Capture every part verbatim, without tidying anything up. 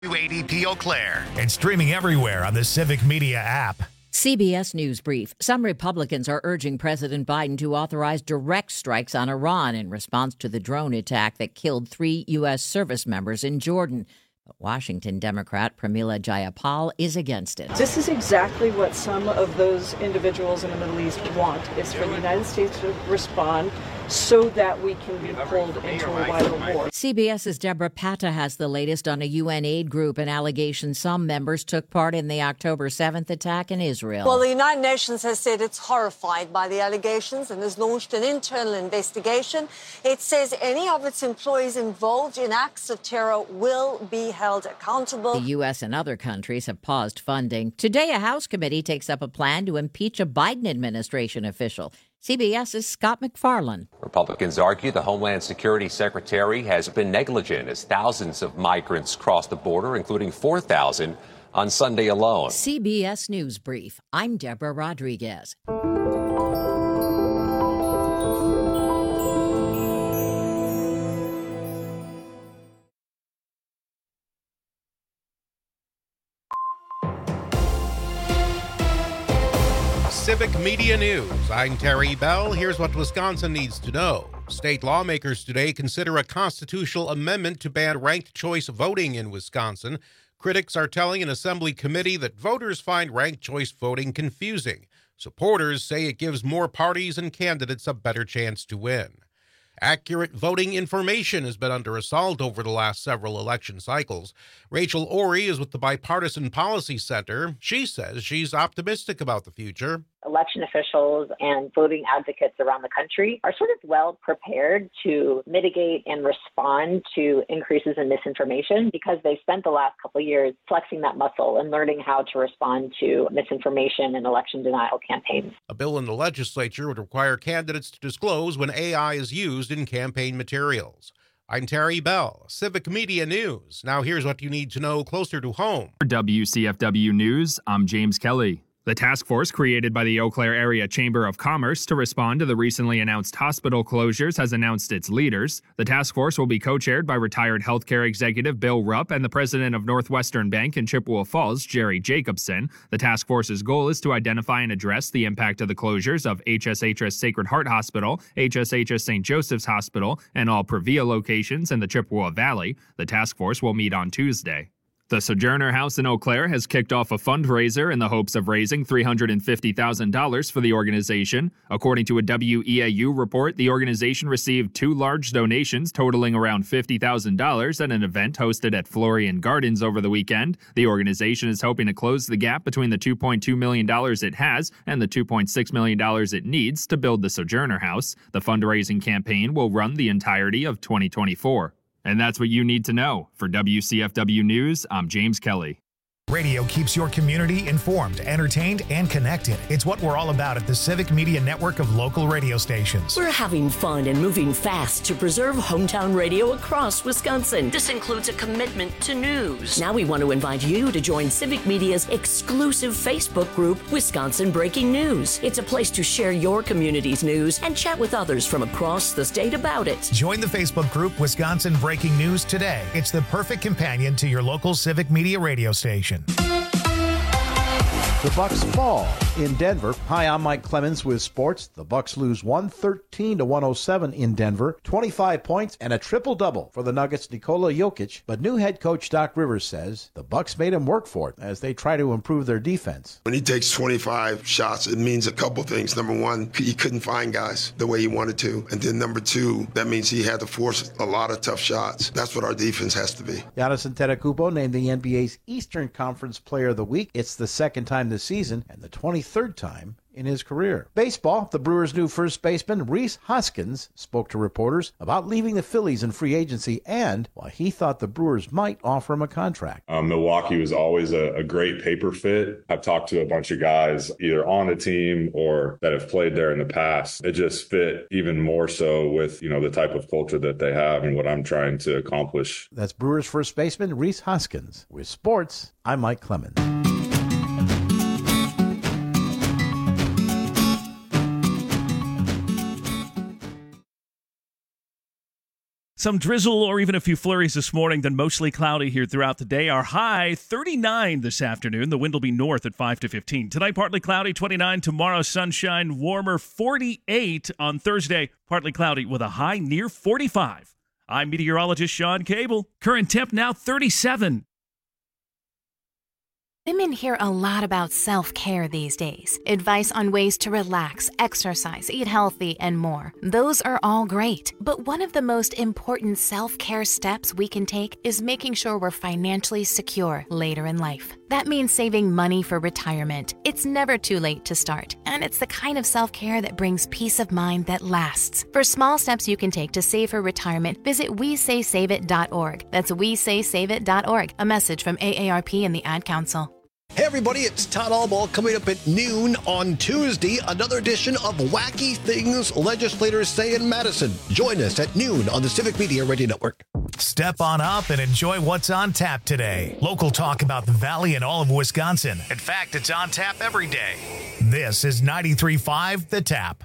two eighty P Eau Claire and streaming everywhere on the Civic Media app. C B S News Brief. Some Republicans are urging President Biden to authorize direct strikes on Iran in response to the drone attack that killed three U S service members in Jordan. But Washington Democrat Pramila Jayapal is against it. This is exactly what some of those individuals in the Middle East want, is for the United States to respond so that we can be pulled into a wider war. CBS's Deborah Patta has the latest on a U N aid group and allegations some members took part in the October seventh attack in Israel. Well, the United Nations has said it's horrified by the allegations and has launched an internal investigation. It says any of its employees involved in acts of terror will be held accountable. The U S and other countries have paused funding. Today, a House committee takes up a plan to impeach a Biden administration official. CBS's Scott MacFarlane. Republicans argue the Homeland Security Secretary has been negligent as thousands of migrants crossed the border, including four thousand on Sunday alone. C B S News Brief. I'm Deborah Rodriguez. Civic Media News. I'm Terry Bell. Here's what Wisconsin needs to know. State lawmakers today consider a constitutional amendment to ban ranked choice voting in Wisconsin. Critics are telling an assembly committee that voters find ranked choice voting confusing. Supporters say it gives more parties and candidates a better chance to win. Accurate voting information has been under assault over the last several election cycles. Rachel Ory is with the Bipartisan Policy Center. She says she's optimistic about the future. Election officials and voting advocates around the country are sort of well prepared to mitigate and respond to increases in misinformation because they spent the last couple of years flexing that muscle and learning how to respond to misinformation and election denial campaigns. A bill in the legislature would require candidates to disclose when A I is used in campaign materials. I'm Terry Bell, Civic Media News. Now here's what you need to know closer to home. For W C F W News, I'm James Kelly. The task force created by the Eau Claire Area Chamber of Commerce to respond to the recently announced hospital closures has announced its leaders. The task force will be co-chaired by retired healthcare executive Bill Rupp and the president of Northwestern Bank in Chippewa Falls, Jerry Jacobson. The task force's goal is to identify and address the impact of the closures of H S H S Sacred Heart Hospital, H S H S Saint Joseph's Hospital, and all Previa locations in the Chippewa Valley. The task force will meet on Tuesday. The Sojourner House in Eau Claire has kicked off a fundraiser in the hopes of raising three hundred fifty thousand dollars for the organization. According to a W E A U report, the organization received two large donations totaling around fifty thousand dollars at an event hosted at Florian Gardens over the weekend. The organization is hoping to close the gap between the two point two million dollars it has and the two point six million dollars it needs to build the Sojourner House. The fundraising campaign will run the entirety of twenty twenty-four. And that's what you need to know. For W C F W News, I'm James Kelly. Radio keeps your community informed, entertained, and connected. It's what we're all about at the Civic Media Network of local radio stations. We're having fun and moving fast to preserve hometown radio across Wisconsin. This includes a commitment to news. Now we want to invite you to join Civic Media's exclusive Facebook group, Wisconsin Breaking News. It's a place to share your community's news and chat with others from across the state about it. Join the Facebook group, Wisconsin Breaking News, today. It's the perfect companion to your local Civic Media radio station. The Bucks fall in Denver. Hi, I'm Mike Clemens with sports. The Bucks lose one thirteen to one oh seven in Denver. twenty-five points and a triple-double for the Nuggets' Nikola Jokic. But new head coach Doc Rivers says the Bucks made him work for it as they try to improve their defense. When he takes twenty-five shots, it means a couple things. Number one, he couldn't find guys the way he wanted to. And then number two, that means he had to force a lot of tough shots. That's what our defense has to be. Giannis Antetokounmpo named the N B A's Eastern Conference Player of the Week. It's the second time this season and the twenty-third time in his career. Baseball, the Brewers' new first baseman, Rhys Hoskins, spoke to reporters about leaving the Phillies in free agency and why he thought the Brewers might offer him a contract. Um, Milwaukee was always a, a great paper fit. I've talked to a bunch of guys either on the team or that have played there in the past. It just fit even more so with, you know, the type of culture that they have and what I'm trying to accomplish. That's Brewers' first baseman, Rhys Hoskins. With sports, I'm Mike Clemens. Some drizzle or even a few flurries this morning, then mostly cloudy here throughout the day. Our high, thirty-nine this afternoon. The wind will be north at five to fifteen. Tonight, partly cloudy, twenty-nine. Tomorrow, sunshine, warmer, forty-eight. On Thursday, partly cloudy with a high near forty-five. I'm meteorologist Sean Cable. Current temp now thirty-seven. Women hear a lot about self-care these days. Advice on ways to relax, exercise, eat healthy, and more. Those are all great. But one of the most important self-care steps we can take is making sure we're financially secure later in life. That means saving money for retirement. It's never too late to start, and it's the kind of self-care that brings peace of mind that lasts. For small steps you can take to save for retirement, visit we say save it dot org. That's we say save it dot org. A message from A A R P and the Ad Council. Hey everybody, it's Todd Albaugh coming up at noon on Tuesday, another edition of Wacky Things Legislators Say in Madison. Join us at noon on the Civic Media Radio Network. Step on up and enjoy what's on tap today. Local talk about the Valley and all of Wisconsin. In fact, it's on tap every day. This is ninety-three point five The Tap.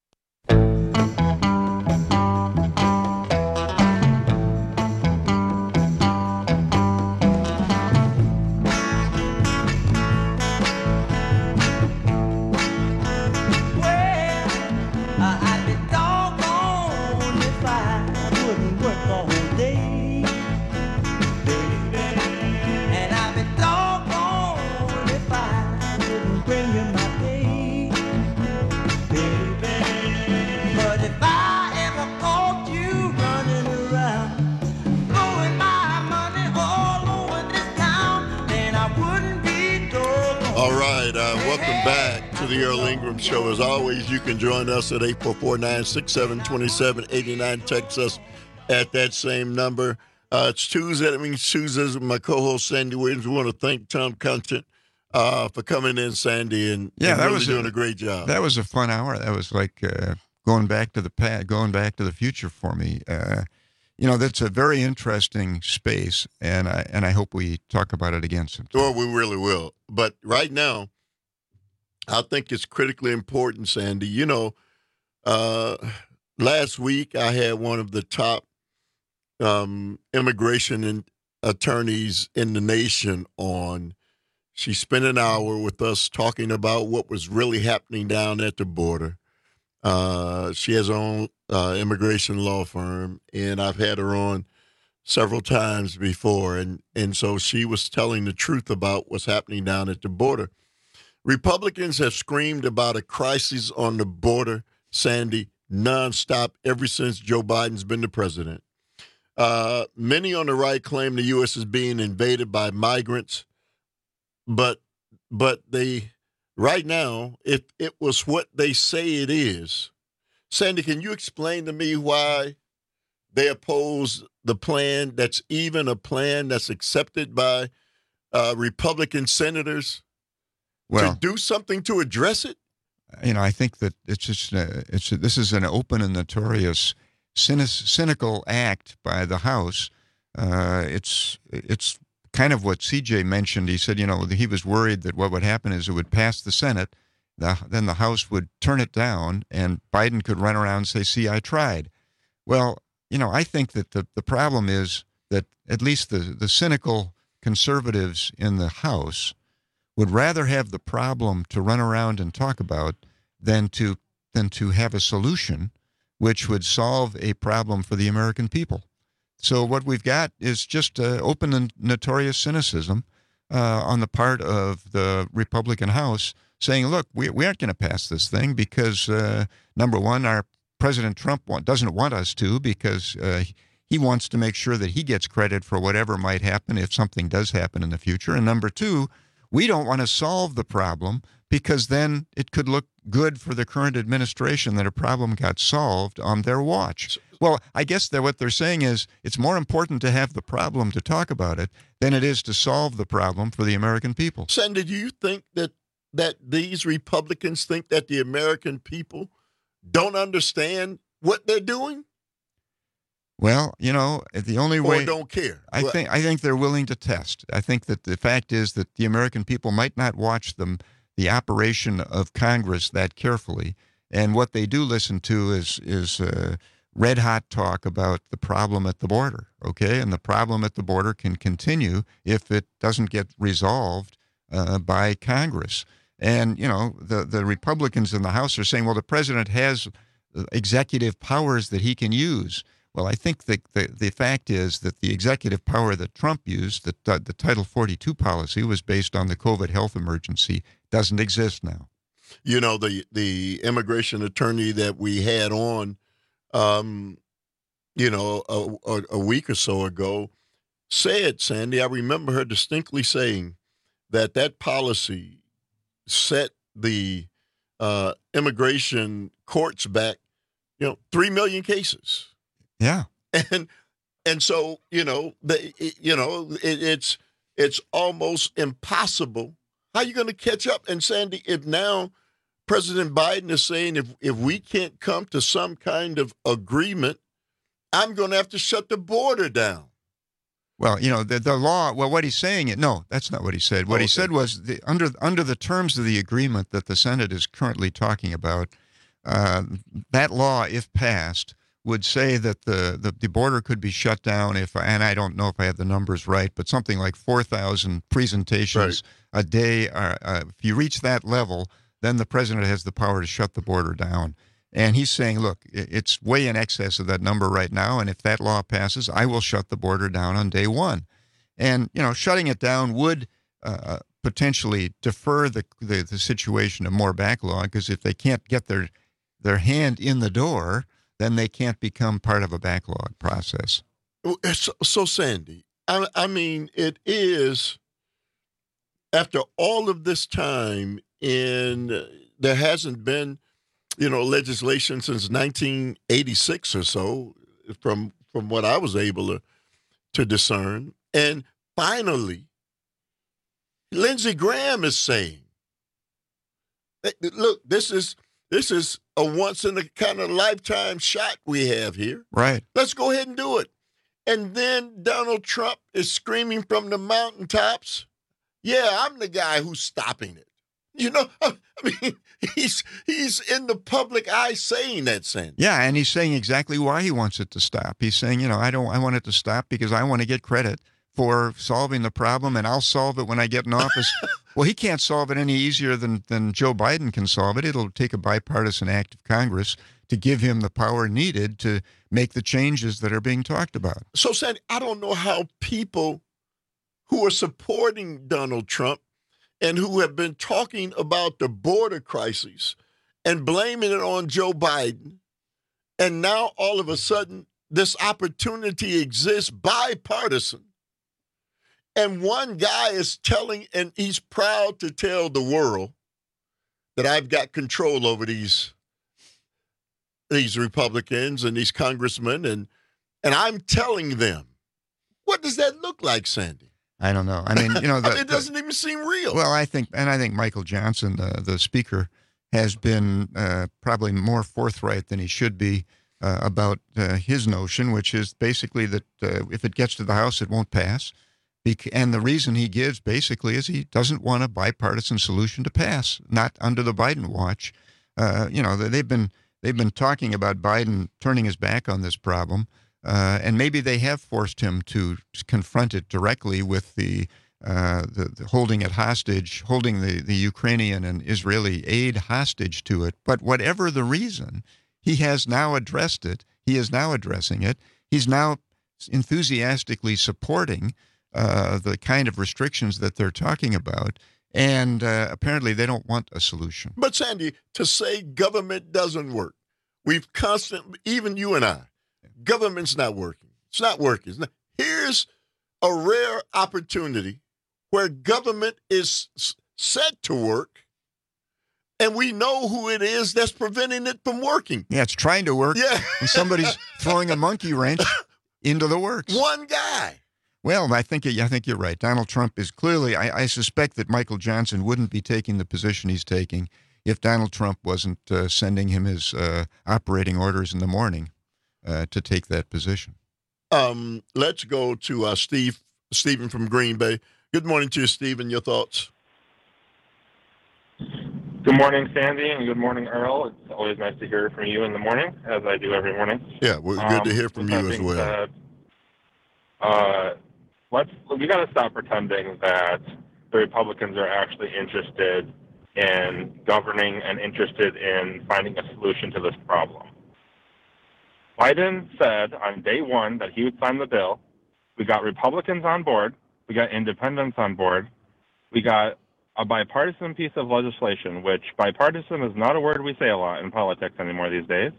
The Earl Ingram Show. As always, you can join us at eight four four, nine six seven, two seven eight nine. Text us at that same number. Uh, it's Tuesday. That means Tuesdays with my co-host, Sandy Williams. We want to thank Tom Content uh, for coming in, Sandy, and, yeah, and that really was doing a, a great job. That was a fun hour. That was like uh, going back to the past, going back to the future for me. Uh, you know, that's a very interesting space, and I, and I hope we talk about it again sometime. Or we really will. But right now, I think it's critically important, Sandy. You know, uh, last week I had one of the top um, immigration and attorneys in the nation on. She spent an hour with us talking about what was really happening down at the border. Uh, she has her own uh, immigration law firm, and I've had her on several times before. And, and so she was telling the truth about what's happening down at the border. Republicans have screamed about a crisis on the border, Sandy, nonstop ever since Joe Biden's been the president. Uh, many on the right claim the U S is being invaded by migrants, but but they right now, if it was what they say it is, Sandy, can you explain to me why they oppose the plan that's even a plan that's accepted by uh, Republican senators? Well, to do something to address it? You know, I think that it's just a, it's a, this is an open and notorious cynic, cynical act by the House. Uh, it's it's kind of what C J mentioned. He said, you know, he was worried that what would happen is it would pass the Senate, the, then the House would turn it down, and Biden could run around and say, see, I tried. Well, you know, I think that the, the problem is that at least the, the cynical conservatives in the House would rather have the problem to run around and talk about than to than to have a solution which would solve a problem for the American people. So what we've got is just uh, open and notorious cynicism uh, on the part of the Republican House saying, look, we, we aren't going to pass this thing because, uh, number one, our President Trump want, doesn't want us to because uh, he wants to make sure that he gets credit for whatever might happen if something does happen in the future. And number two, we don't want to solve the problem because then it could look good for the current administration that a problem got solved on their watch. Well, I guess that what they're saying is it's more important to have the problem to talk about it than it is to solve the problem for the American people. Sandy, do you think that that these Republicans think that the American people don't understand what they're doing? Well, you know, the only way or don't care. I think I think they're willing to test. I think that the fact is that the American people might not watch them the operation of Congress that carefully, and what they do listen to is is uh, red hot talk about the problem at the border, okay? And the problem at the border can continue if it doesn't get resolved uh, by Congress. And, you know, the, the Republicans in the House are saying, well, the president has executive powers that he can use. Well, I think the, the, the fact is that the executive power that Trump used, that uh, the Title forty-two policy was based on the COVID health emergency, doesn't exist now. You know, the, the immigration attorney that we had on, um, you know, a, a, a week or so ago said, Sandy, I remember her distinctly saying that that policy set the uh, immigration courts back, you know, three million cases. Yeah. And and so, you know, the, you know, it, it's it's almost impossible. How are you going to catch up? And Sandy, if now President Biden is saying if, if we can't come to some kind of agreement, I'm going to have to shut the border down. Well, you know, the the law, well, what he's saying, no, that's not what he said. What okay. he said was the, under under the terms of the agreement that the Senate is currently talking about, uh, that law, if passed, would say that the, the, the border could be shut down if, and I don't know if I have the numbers right, but something like four thousand presentations right. a day. Are, uh, if you reach that level, then the president has the power to shut the border down. And he's saying, look, it's way in excess of that number right now, and if that law passes, I will shut the border down on day one. And, you know, shutting it down would uh, potentially defer the, the, the situation of more backlog, because if they can't get their, their hand in the door, then they can't become part of a backlog process. So, so Sandy, I, I mean, it is, after all of this time, in there hasn't been, you know, legislation since nineteen eighty-six or so, from from what I was able to, to discern. And finally, Lindsey Graham is saying, look, this is this is a once in a kind of lifetime shot we have here. Right. Let's go ahead and do it. And then Donald Trump is screaming from the mountaintops, yeah, I'm the guy who's stopping it. You know, I mean, he's he's in the public eye saying that, Sandy. Yeah, and he's saying exactly why he wants it to stop. He's saying, you know, I don't, I want it to stop because I want to get credit for solving the problem, and I'll solve it when I get in office. Well, he can't solve it any easier than than Joe Biden can solve it. It'll take a bipartisan act of Congress to give him the power needed to make the changes that are being talked about. So, Sandy, I don't know how people who are supporting Donald Trump and who have been talking about the border crisis and blaming it on Joe Biden, and now all of a sudden this opportunity exists bipartisan, and one guy is telling, and he's proud to tell the world that I've got control over these these Republicans and these congressmen, and and I'm telling them. What does that look like, Sandy? I don't know. I mean, you know, the, it doesn't the, even seem real. Well, I think, and I think Michael Johnson, the the speaker, has been uh, probably more forthright than he should be uh, about uh, his notion, which is basically that uh, if it gets to the House, it won't pass. And the reason he gives basically is he doesn't want a bipartisan solution to pass, not under the Biden watch. Uh, you know, they've been they've been talking about Biden turning his back on this problem. Uh, and maybe they have forced him to confront it directly with the, uh, the, the holding it hostage, holding the, the Ukrainian and Israeli aid hostage to it. But whatever the reason, he has now addressed it. He is now addressing it. He's now enthusiastically supporting uh, the kind of restrictions that they're talking about. And uh, apparently they don't want a solution. But, Sandy, to say government doesn't work, we've constantly, even you and I, government's not working. It's not working. It's not. Here's a rare opportunity where government is set to work, and we know who it is that's preventing it from working. Yeah, it's trying to work. Yeah. And somebody's throwing a monkey wrench into the works. One guy. Well, I think I think you're right. Donald Trump is clearly, I, I suspect that Michael Johnson wouldn't be taking the position he's taking if Donald Trump wasn't uh, sending him his uh, operating orders in the morning. Uh, to take that position. Um, let's go to uh, Steve, Stephen from Green Bay. Good morning to you, Stephen. Your thoughts? Good morning, Sandy, and good morning, Earl. It's always nice to hear from you in the morning, as I do every morning. Yeah, well, good um, to hear from you as well. Said, uh, let's we got to stop pretending that the Republicans are actually interested in governing and interested in finding a solution to this problem. Biden said on day one that he would sign the bill. We got Republicans on board. We got independents on board. We got a bipartisan piece of legislation, which bipartisan is not a word we say a lot in politics anymore these days.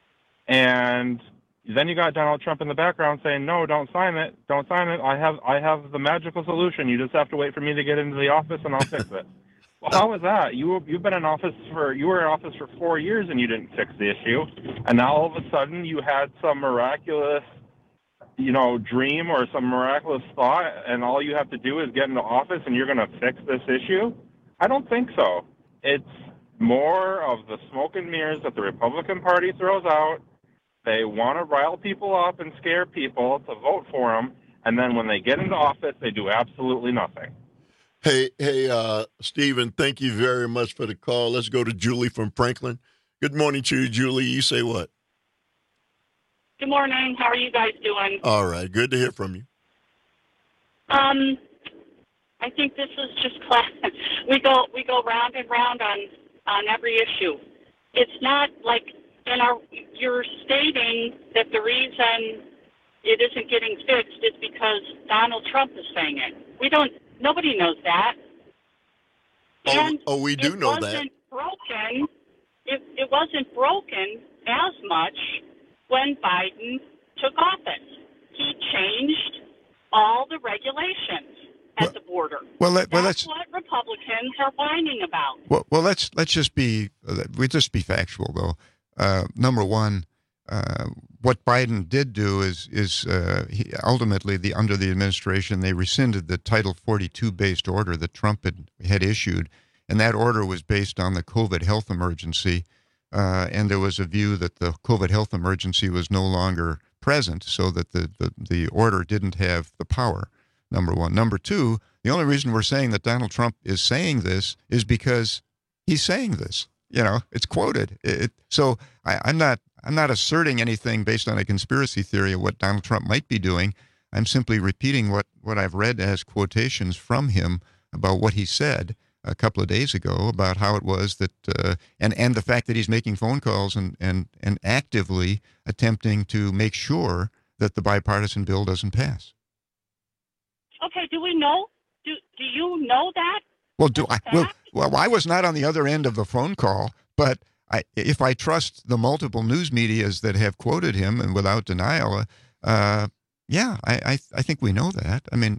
And then you got Donald Trump in the background saying, no, don't sign it. Don't sign it. I have I have the magical solution. You just have to wait for me to get into the office and I'll fix it. Well, how is that? You, you've been in office for, you were in office for four years and you didn't fix the issue. And now all of a sudden you had some miraculous, you know, dream or some miraculous thought, and all you have to do is get into office and you're going to fix this issue? I don't think so. It's more of the smoke and mirrors that the Republican Party throws out. They want to rile people up and scare people to vote for them, and then when they get into office, they do absolutely nothing. Hey, hey, uh, Stephen, thank you very much for the call. Let's go to Julie from Franklin. Good morning to you, Julie. You say what? Good morning. How are you guys doing? All right. Good to hear from you. Um, I think this is just class. We go we go round and round on on every issue. It's not like in our you're stating that the reason it isn't getting fixed is because Donald Trump is saying it. We don't. Nobody knows that. Oh, and oh we do know that. It wasn't broken. It it wasn't broken as much when Biden took office. He changed all the regulations at well, the border. Well, let, well That's let's what Republicans are whining about. Well, well, let's let's just be we just be factual though. Uh, number one, uh, what Biden did do is is uh, he, ultimately the under the administration they rescinded the Title forty-two based order that Trump had, had issued, and that order was based on the COVID health emergency. Uh, and there was a view that the COVID health emergency was no longer present, so that the, the, the order didn't have the power, number one. Number two, the only reason we're saying that Donald Trump is saying this is because he's saying this. You know, it's quoted. It, so I, I'm not I'm not asserting anything based on a conspiracy theory of what Donald Trump might be doing. I'm simply repeating what, what I've read as quotations from him about what he said a couple of days ago about how it was that, uh, and, and the fact that he's making phone calls and, and, and actively attempting to make sure that the bipartisan bill doesn't pass. Okay, do we know? Do do you know that? Well, do I? Well, well, I was not on the other end of the phone call, but I, if I trust the multiple news medias that have quoted him and without denial, uh, yeah, I, I I think we know that. I mean,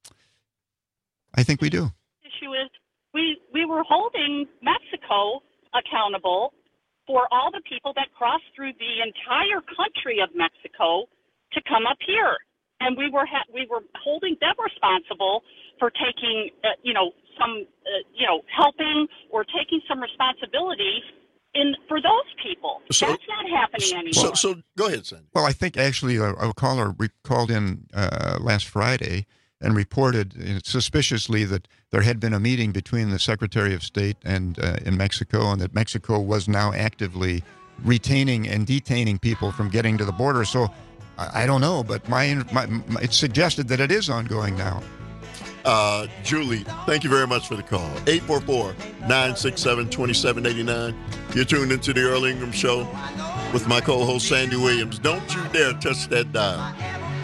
I think we do. The issue is we we were holding Mexico accountable for all the people that crossed through the entire country of Mexico to come up here. And we were ha- we were holding them responsible for taking, uh, you know, some, uh, you know, helping or taking some responsibility in for those people. So, That's not happening anymore. So, so go ahead, Sandy. Well, I think actually a, a caller re- called in uh, last Friday and reported uh, suspiciously that there had been a meeting between the Secretary of State and uh, in Mexico, and that Mexico was now actively retaining and detaining people from getting to the border. So. I don't know, but my, my, my it's suggested that it is ongoing now. Uh, Julie, thank you very much for the call. eight four four, nine six seven, two seven eight nine. You're tuned into the Earl Ingram Show with my co-host Sandy Williams. Don't you dare touch that dial.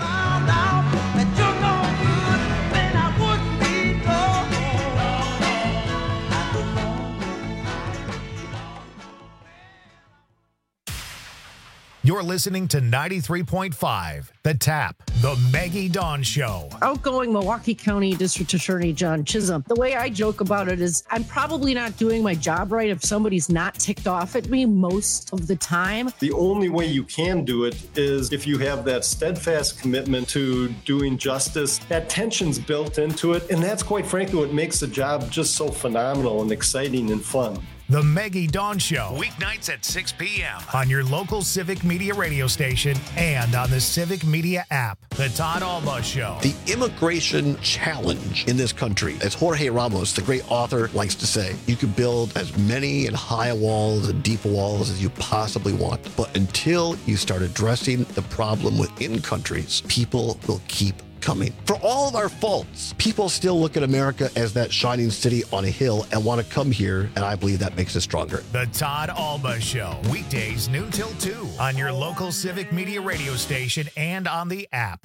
You're listening to ninety-three point five, The Tap, The Maggie Dawn Show. Outgoing Milwaukee County District Attorney John Chisholm. The way I joke about it is I'm probably not doing my job right if somebody's not ticked off at me most of the time. The only way you can do it is if you have that steadfast commitment to doing justice. That tension's built into it, and that's quite frankly what makes the job just so phenomenal and exciting and fun. The Maggie Dawn Show, weeknights at six p.m. on your local Civic Media radio station and on the Civic Media app. The Todd Alba Show. The immigration challenge in this country, as Jorge Ramos, the great author, likes to say, you can build as many and high walls and deep walls as you possibly want. But until you start addressing the problem within countries, people will keep coming. For all of our faults, people still look at America as that shining city on a hill and want to come here, and I believe that makes us stronger. The Todd Alba Show, weekdays noon till two on your local Civic Media radio station and on the app.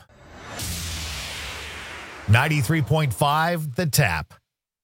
ninety-three point five The Tap.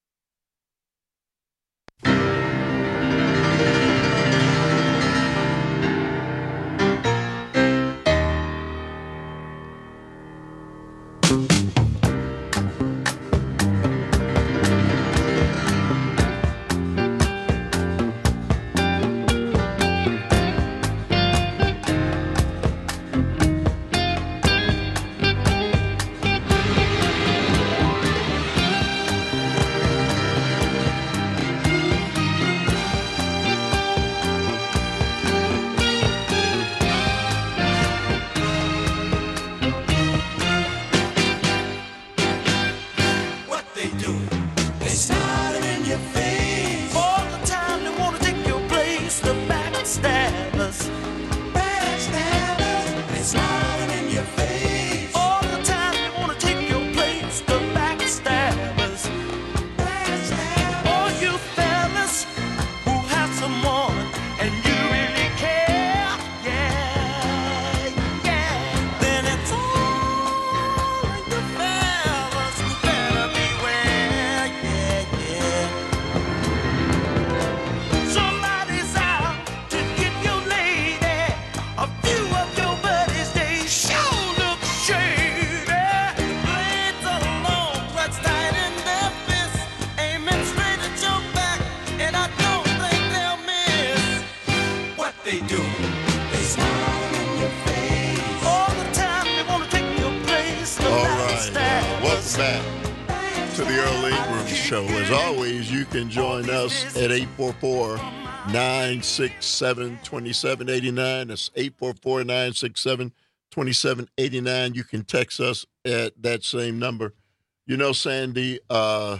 Can join us at eight four four, nine six seven, two seven eight nine. That's eight four four, nine six seven, two seven eight nine. You can text us at that same number. You know, Sandy, uh,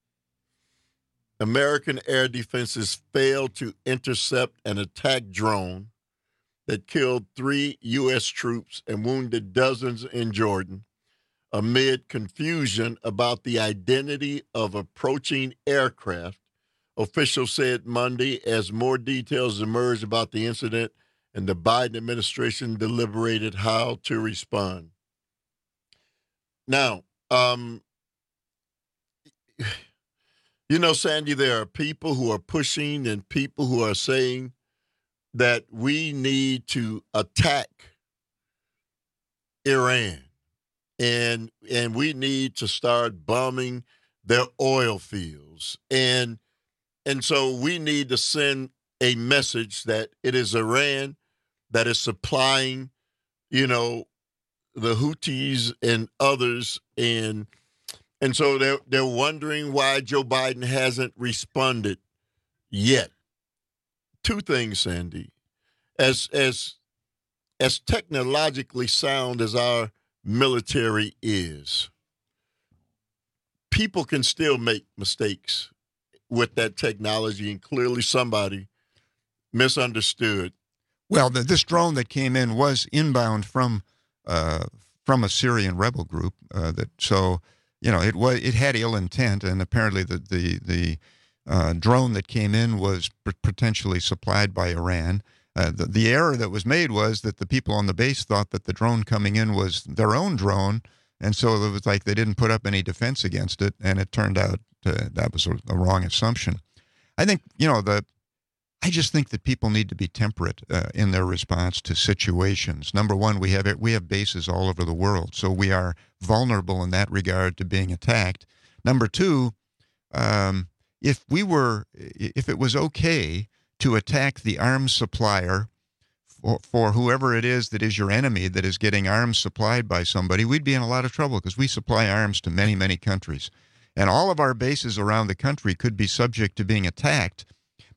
American air defenses failed to intercept an attack drone that killed three U S troops and wounded dozens in Jordan amid confusion about the identity of approaching aircraft, officials said Monday, as more details emerged about the incident and the Biden administration deliberated how to respond. Now, um, you know, Sandy, there are people who are pushing and people who are saying that we need to attack Iran. And and we need to start bombing their oil fields. And and so we need to send a message that it is Iran that is supplying, you know, the Houthis and others. And and so they're, they're wondering why Joe Biden hasn't responded yet. Two things, Sandy. As as as technologically sound as our military is, people can still make mistakes with that technology, and clearly somebody misunderstood. Well, the, this drone that came in was inbound from uh, from a Syrian rebel group. Uh, that so you know it was it had ill intent, and apparently the the the uh, drone that came in was p- potentially supplied by Iran. Uh, the, the error that was made was that the people on the base thought that the drone coming in was their own drone, and so it was like they didn't put up any defense against it, and it turned out uh, that was a, a wrong assumption. I think, you know, the I just think that people need to be temperate uh, in their response to situations. Number one, we have we have bases all over the world, so we are vulnerable in that regard to being attacked. Number two, um, if we were, if it was okay to attack the arms supplier for, for whoever it is that is your enemy that is getting arms supplied by somebody, we'd be in a lot of trouble because we supply arms to many, many countries. And all of our bases around the country could be subject to being attacked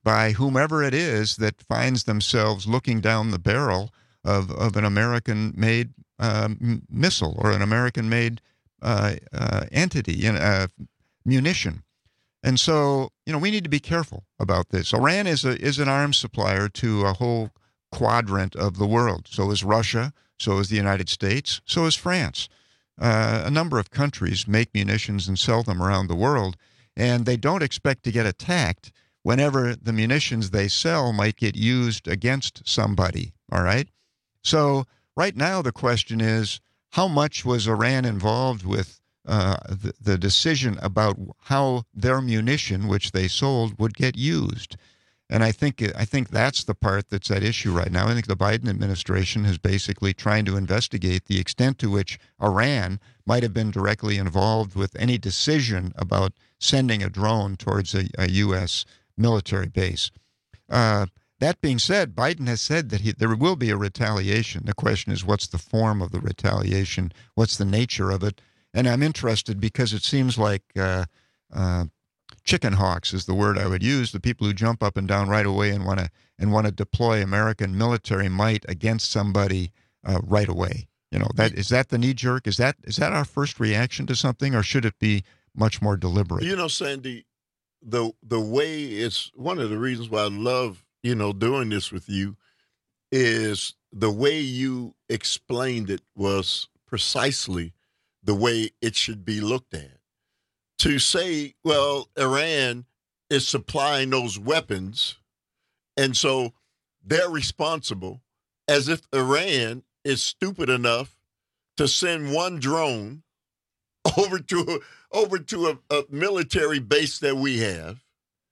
by whomever it is that finds themselves looking down the barrel of, of an American-made uh, m- missile or an American-made uh, uh, entity, uh, munition. And so, you know, we need to be careful about this. Iran is a is an arms supplier to a whole quadrant of the world. So is Russia, so is the United States, so is France. Uh, a number of countries make munitions and sell them around the world, and they don't expect to get attacked whenever the munitions they sell might get used against somebody, all right? So right now the question is, how much was Iran involved with uh, the, the decision about how their munition, which they sold, would get used? And I think I think that's the part that's at issue right now. I think the Biden administration is basically trying to investigate the extent to which Iran might have been directly involved with any decision about sending a drone towards a, a U S military base. Uh, that being said, Biden has said that he, there will be a retaliation. The question is, what's the form of the retaliation? What's the nature of it? And I'm interested because it seems like uh, uh, chicken hawks is the word I would use, the people who jump up and down right away and want to and want to deploy American military might against somebody uh, right away. You know, that is that the knee jerk? Is that is that our first reaction to something, or should it be much more deliberate? You know, Sandy, the the way it's one of the reasons why I love, you know, doing this with you is the way you explained it was precisely the way it should be looked at. To say, well, Iran is supplying those weapons, and so they're responsible, as if Iran is stupid enough to send one drone over to over to a, a military base that we have,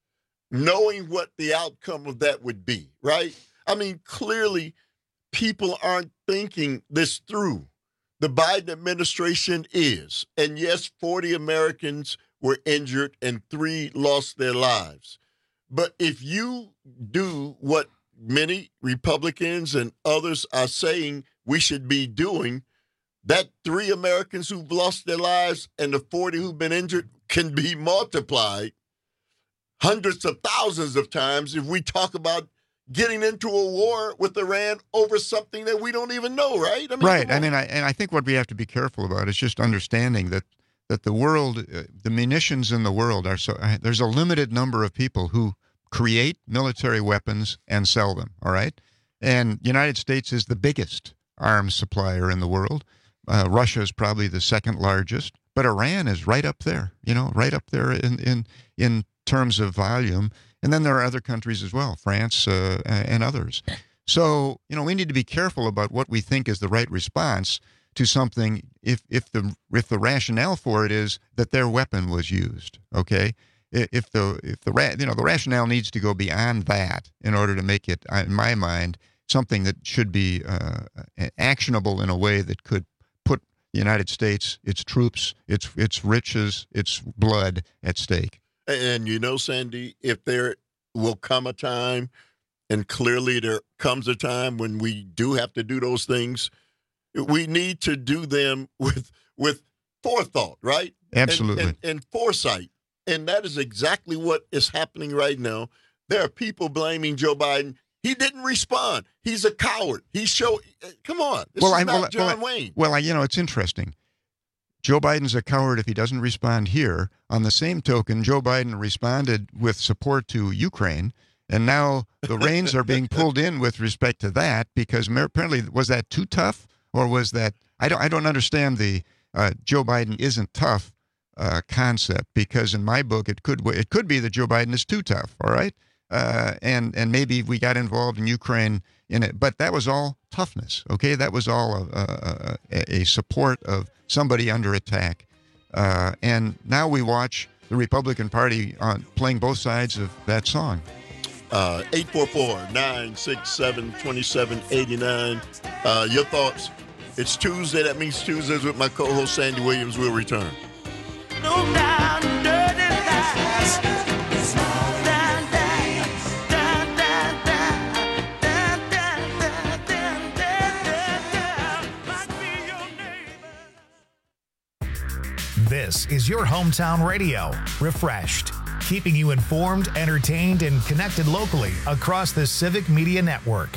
knowing what the outcome of that would be, right? I mean, clearly people aren't thinking this through. The Biden administration is. And yes, forty Americans were injured and three lost their lives. But if you do what many Republicans and others are saying we should be doing, that three Americans who've lost their lives and the forty who've been injured can be multiplied hundreds of thousands of times if we talk about getting into a war with Iran over something that we don't even know, right? I mean, right. I mean, I, and I think what we have to be careful about is just understanding that that the world, uh, the munitions in the world are so, uh, there's a limited number of people who create military weapons and sell them, all right? And the United States is the biggest arms supplier in the world. Uh, Russia is probably the second largest, but Iran is right up there, you know, right up there in in, in terms of volume. And then there are other countries as well, France uh, and others. So, you know, we need to be careful about what we think is the right response to something if if the if the rationale for it is that their weapon was used, okay? If the if the you know the rationale needs to go beyond that in order to make it, in my mind, something that should be uh, actionable in a way that could put the United States, its troops, its its riches, its blood at stake. And you know, Sandy, if there will come a time, and clearly there comes a time when we do have to do those things, we need to do them with with forethought, right? Absolutely. And, and, and foresight. And that is exactly what is happening right now. There are people blaming Joe Biden. He didn't respond. He's a coward. He showed. Come on. This well, is I, not well, John well, Wayne. Well, I, you know, it's interesting. Joe Biden's a coward if he doesn't respond here. On the same token, Joe Biden responded with support to Ukraine, and now the reins are being pulled in with respect to that because apparently, was that too tough, or was that I don't I don't understand the uh, Joe Biden isn't tough uh, concept, because in my book it could it could be that Joe Biden is too tough. All right, uh, and and maybe we got involved in Ukraine in it, but that was all toughness. Okay, that was all a, a, a, a support of somebody under attack, uh, and now we watch the Republican Party on playing both sides of that song. Uh, eight four four, nine six seven, two seven eight nine. Uh, your thoughts? It's Tuesday. That means Tuesdays with my co-host Sandy Williams. Will return. No doubt, dirty lies. This is your hometown radio, refreshed. keeping you informed, entertained, and connected locally across the Civic Media Network.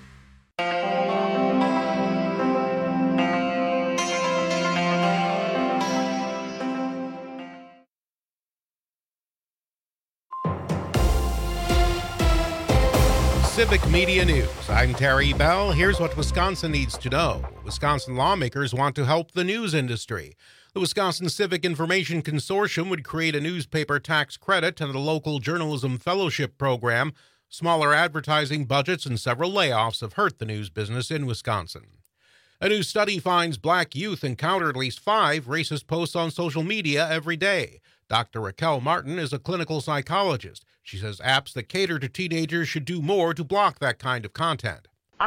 Civic Media News. I'm Terry Bell. Here's what Wisconsin needs to know. Wisconsin lawmakers want to help the news industry. The Wisconsin Civic Information Consortium would create a newspaper tax credit and a local journalism fellowship program. Smaller advertising budgets and several layoffs have hurt the news business in Wisconsin. A new study finds black youth encounter at least five racist posts on social media every day. Doctor Raquel Martin is a clinical psychologist. She says apps that cater to teenagers should do more to block that kind of content.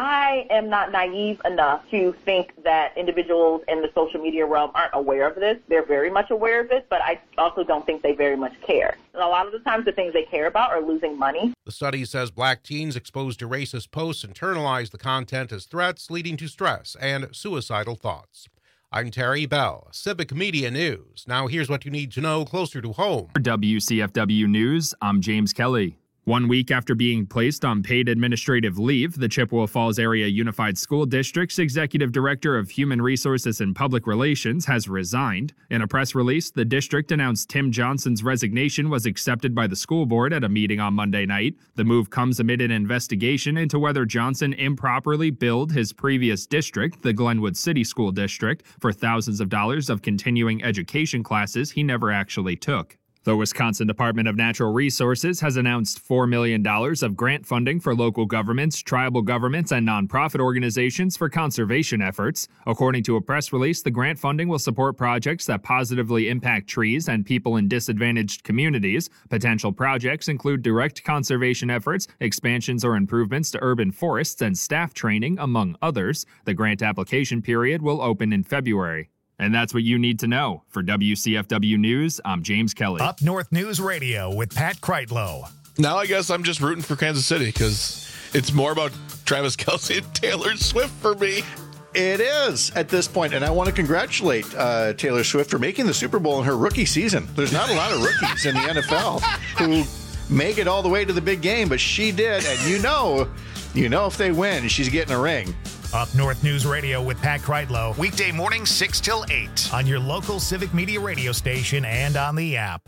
I am not naive enough to think that individuals in the social media realm aren't aware of this. They're very much aware of it, but I also don't think they very much care. And a lot of the times the things they care about are losing money. The study says black teens exposed to racist posts internalize the content as threats, leading to stress and suicidal thoughts. I'm Terry Bell, Civic Media News. Now here's what you need to know closer to home. For W C F W News, I'm James Kelly. One week after being placed on paid administrative leave, the Chippewa Falls Area Unified School District's Executive Director of Human Resources and Public Relations has resigned. In a press release, the district announced Tim Johnson's resignation was accepted by the school board at a meeting on Monday night. The move comes amid an investigation into whether Johnson improperly billed his previous district, the Glenwood City School District, for thousands of dollars of continuing education classes he never actually took. The Wisconsin Department of Natural Resources has announced four million dollars of grant funding for local governments, tribal governments, and nonprofit organizations for conservation efforts. According to a press release, the grant funding will support projects that positively impact trees and people in disadvantaged communities. Potential projects include direct conservation efforts, expansions or improvements to urban forests, and staff training, among others. The grant application period will open in February. And that's what you need to know. For W C F W News, I'm James Kelly. Up North News Radio with Pat Kreitlow. Now I guess I'm just rooting for Kansas City because it's more about Travis Kelce and Taylor Swift for me. It is at this point, and I want to congratulate uh, Taylor Swift for making the Super Bowl in her rookie season. There's not a lot of rookies in the N F L who make it all the way to the big game, but she did, and you know, you know if they win, she's getting a ring. Up North News Radio with Pat Kreitlow. Weekday morning, six till eight on your local Civic Media radio station and on the app.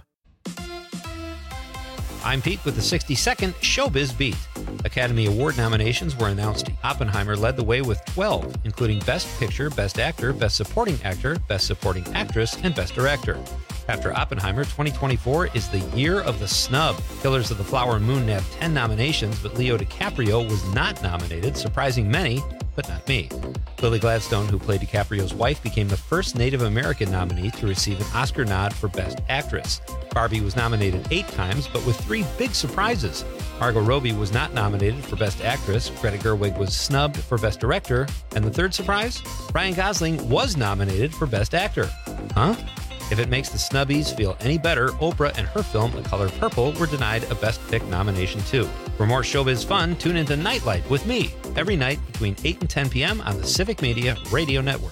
I'm Pete with the sixty-second Showbiz Beat. Academy Award nominations were announced. Oppenheimer led the way with twelve, including Best Picture, Best Actor, Best Supporting Actor, Best Supporting Actress, and Best Director. After Oppenheimer, twenty twenty-four is the year of the snub. Killers of the Flower Moon nabbed ten nominations, but Leo DiCaprio was not nominated, surprising many, but not me. Lily Gladstone, who played DiCaprio's wife, became the first Native American nominee to receive an Oscar nod for Best Actress. Barbie was nominated eight times, but with three big surprises. Margot Robbie was not nominated for Best Actress, Greta Gerwig was snubbed for Best Director, and the third surprise? Ryan Gosling was nominated for Best Actor. Huh? If it makes the snubbies feel any better, Oprah and her film The Color Purple were denied a Best Pick nomination too. For more showbiz fun, tune into Nightlight with me every night between eight and ten p.m. on the Civic Media Radio Network.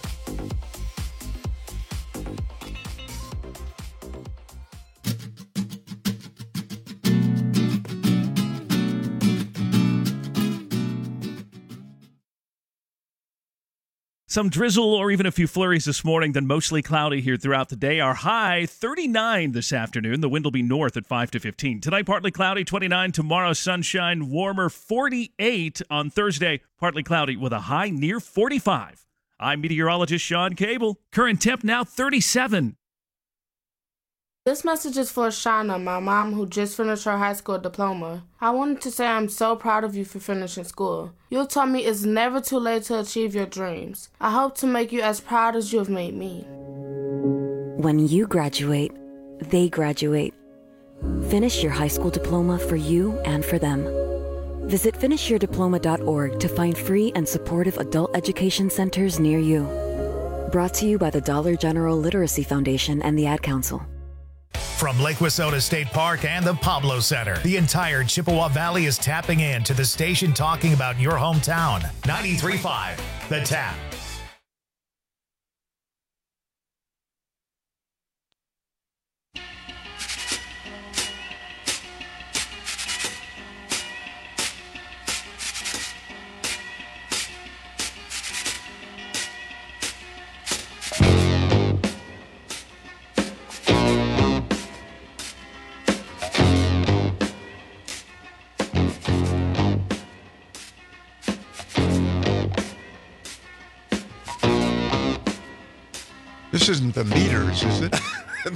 Some drizzle or even a few flurries this morning, then mostly cloudy here throughout the day. Our high, thirty-nine this afternoon. The wind will be north at five to fifteen. Tonight, partly cloudy, twenty-nine. Tomorrow, sunshine, warmer, forty-eight. On Thursday, partly cloudy with a high near forty-five. I'm meteorologist Sean Cable. Current temp now thirty-seven. This message is for Shauna, my mom, who just finished her high school diploma. I wanted to say I'm so proud of you for finishing school. You told me it's never too late to achieve your dreams. I hope to make you as proud as you have made me. When you graduate, they graduate. Finish your high school diploma for you and for them. Visit finish your diploma dot org to find free and supportive adult education centers near you. Brought to you by the Dollar General Literacy Foundation and the Ad Council. From Lake Wissota State Park and the Pablo Center, the entire Chippewa Valley is tapping in to the station talking about your hometown. ninety-three point five, The Tap. This isn't the meters, is it?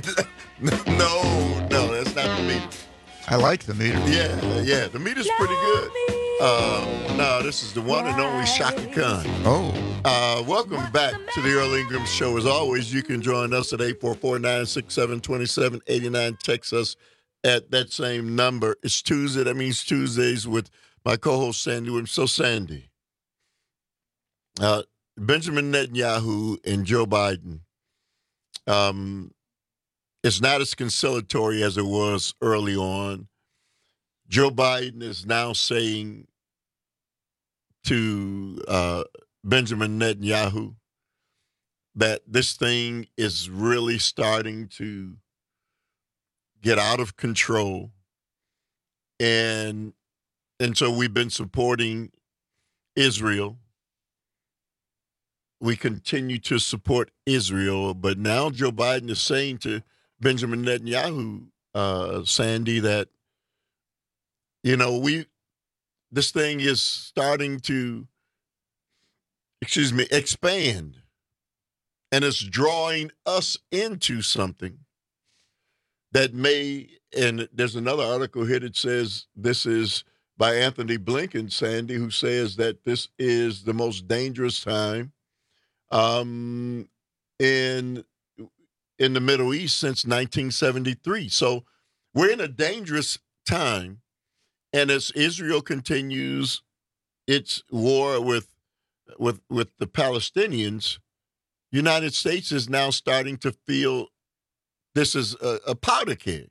no, no, that's not the meter. I like the meter. Yeah, yeah, the meter's pretty good. Uh, no, this is the one and only Shaka Khan. Oh. Uh, welcome back to the Earl Ingram Show. As always, you can join us at eight four four, nine six seven, two seven eight nine. Text us at that same number. It's Tuesday. That means Tuesdays with my co-host, Sandy Williams. So, Sandy, uh, Benjamin Netanyahu and Joe Biden, um, it's not as conciliatory as it was early on. Joe Biden is now saying to uh, Benjamin Netanyahu that this thing is really starting to get out of control. And, and so we've been supporting Israel. We continue to support Israel. But now Joe Biden is saying to Benjamin Netanyahu, uh, Sandy, that, you know, we, this thing is starting to, excuse me, expand. And it's drawing us into something that may, and there's another article here that says this is by Anthony Blinken, Sandy, who says that this is the most dangerous time um, in in the Middle East since nineteen seventy-three. So we're in a dangerous time. And as Israel continues its war with with with the Palestinians, United States is now starting to feel this is a, a powder keg.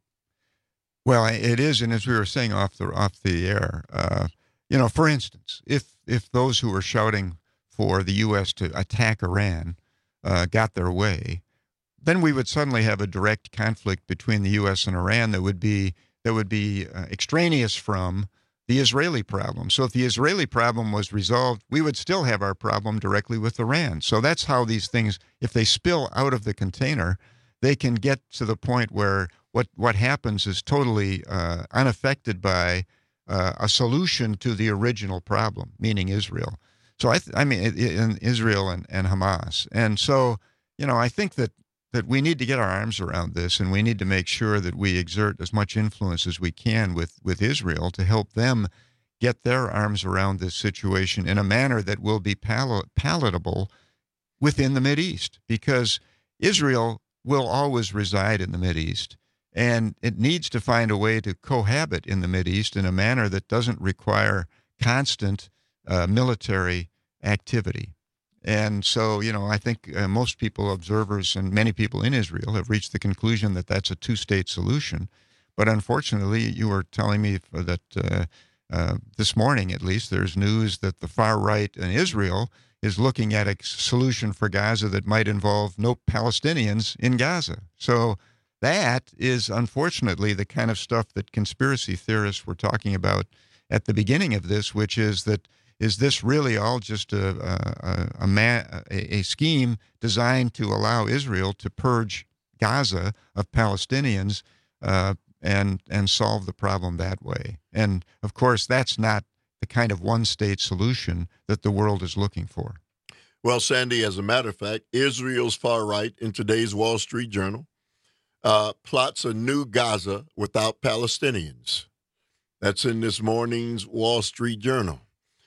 Well, it is, and as we were saying off the off the air, uh, you know, for instance, if if those who were shouting for the U S to attack Iran uh, got their way, then we would suddenly have a direct conflict between the U S and Iran that would be that would be uh, extraneous from the Israeli problem. So if the Israeli problem was resolved, we would still have our problem directly with Iran. So that's how these things, if they spill out of the container, they can get to the point where what, what happens is totally uh, unaffected by uh, a solution to the original problem, meaning Israel. So I, th- I mean, in Israel and, and Hamas. And so, you know, I think that that we need to get our arms around this, and we need to make sure that we exert as much influence as we can with, with Israel to help them get their arms around this situation in a manner that will be pal- palatable within the Mideast, because Israel will always reside in the Mideast, and it needs to find a way to cohabit in the Mideast in a manner that doesn't require constant uh, military activity. And so, you know, I think uh, most people, observers, and many people in Israel have reached the conclusion that that's a two-state solution. But unfortunately, you were telling me that uh, uh, this morning, at least, there's news that the far right in Israel is looking at a solution for Gaza that might involve no Palestinians in Gaza. So that is, unfortunately, the kind of stuff that conspiracy theorists were talking about at the beginning of this, which is that is this really all just a a, a, man, a, a scheme designed to allow Israel to purge Gaza of Palestinians uh, and and solve the problem that way? And of course, that's not the kind of one-state solution that the world is looking for. Well, Sandy, as a matter of fact, Israel's far right in today's Wall Street Journal uh, plots a new Gaza without Palestinians. That's in this morning's Wall Street Journal.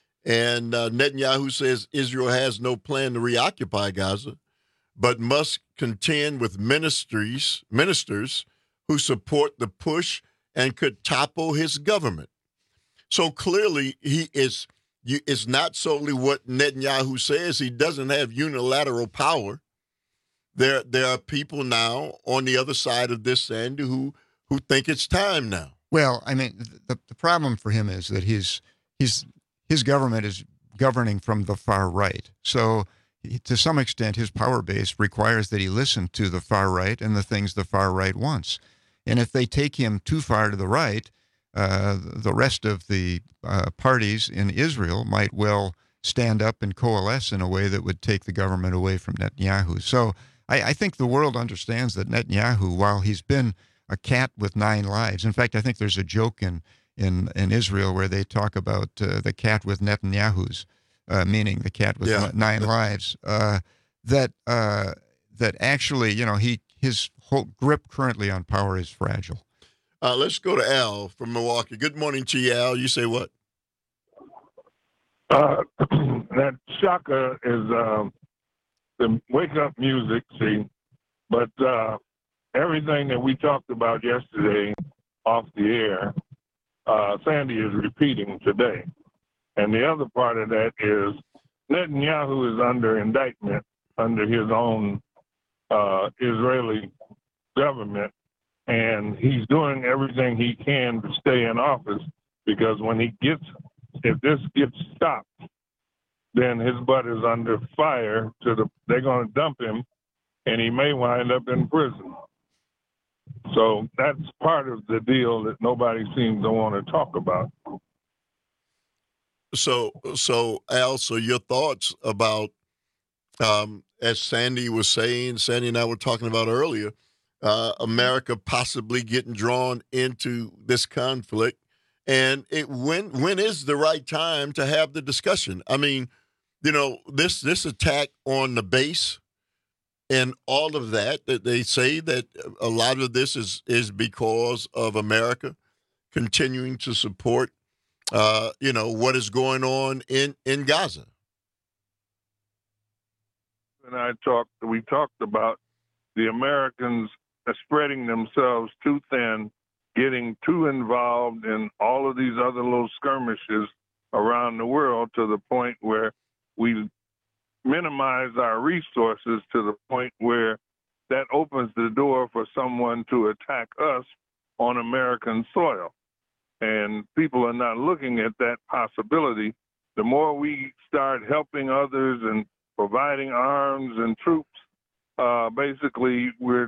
And uh, Netanyahu says Israel has no plan to reoccupy Gaza, but must contend with ministries, ministers who support the push and could topple his government. So clearly, he is. It's not solely what Netanyahu says. He doesn't have unilateral power. There, there are people now on the other side of this, Sandy, who who think it's time now. Well, I mean, the the problem for him is that he's he's. His government is governing from the far right. So he, to some extent, his power base requires that he listen to the far right and the things the far right wants. And if they take him too far to the right, uh, the rest of the uh, parties in Israel might well stand up and coalesce in a way that would take the government away from Netanyahu. So I, I think the world understands that Netanyahu, while he's been a cat with nine lives, in fact, I think there's a joke in In, in Israel where they talk about uh, the cat with Netanyahu's, uh, meaning the cat with yeah. nine lives, uh, that uh, that actually, you know, he his whole grip currently on power is fragile. Uh, let's go to Al from Milwaukee. Good morning to you, Al. You say what? Uh, that Shaka is um, the wake-up music, see, but uh, everything that we talked about yesterday off the air, uh, Sandy is repeating today. And the other part of that is Netanyahu is under indictment under his own uh, Israeli government, and he's doing everything he can to stay in office, because when he gets, if this gets stopped, then his butt is under fire. To the, they're going to dump him, and he may wind up in prison. So that's part of the deal that nobody seems to want to talk about. So, so Al, so your thoughts about, um, as Sandy was saying, Sandy and I were talking about earlier, uh, America possibly getting drawn into this conflict, and it when when is the right time to have the discussion? I mean, you know, this this attack on the base and all of that, that they say that a lot of this is is because of America continuing to support, uh, you know, what is going on in, in Gaza. And I talked, we talked about the Americans spreading themselves too thin, getting too involved in all of these other little skirmishes around the world, to the point where we minimize our resources, to the point where that opens the door for someone to attack us on American soil. And people are not looking at that possibility. The more we start helping others and providing arms and troops, uh, basically we're